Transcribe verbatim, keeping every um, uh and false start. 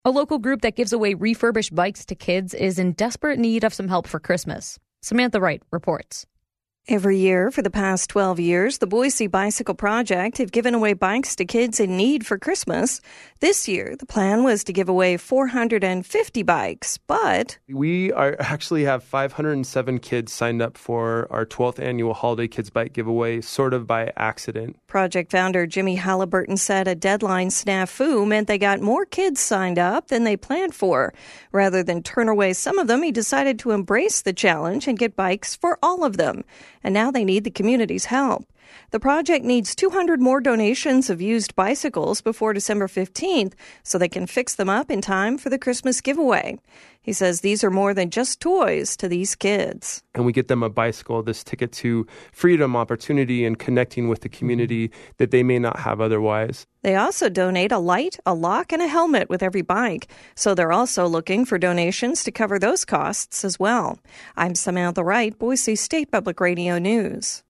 A local group that gives away refurbished bikes to kids is in desperate need of some help for Christmas. Samantha Wright reports. Every year for the past twelve years, the Boise Bicycle Project have given away bikes to kids in need for Christmas. This year, the plan was to give away four hundred fifty bikes, but we are actually have five hundred seven kids signed up for our twelfth annual Holiday Kids Bike giveaway, sort of by accident. Project founder Jimmy Halliburton said a deadline snafu meant they got more kids signed up than they planned for. Rather than turn away some of them, he decided to embrace the challenge and get bikes for all of them. And now they need the community's help. The project needs two hundred more donations of used bicycles before December fifteenth so they can fix them up in time for the Christmas giveaway. He says these are more than just toys to these kids. And we get them a bicycle, this ticket to freedom, opportunity, and connecting with the community that they may not have otherwise. They also donate a light, a lock, and a helmet with every bike. So they're also looking for donations to cover those costs as well. I'm Samantha Wright, Boise State Public Radio News.